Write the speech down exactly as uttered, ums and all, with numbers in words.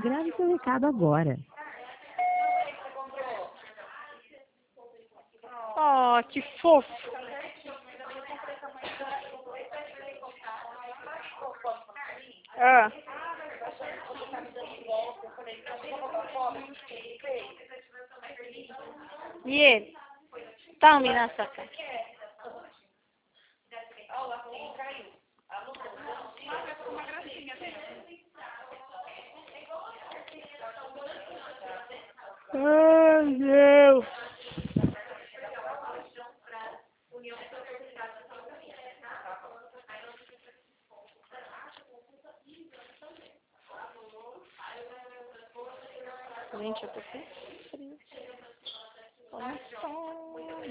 Grave seu recado agora. Oh, que fofo. Ah. E ele? Tome na sua cara. Ai, Deus. Gente, eu tô com frio. Olha só.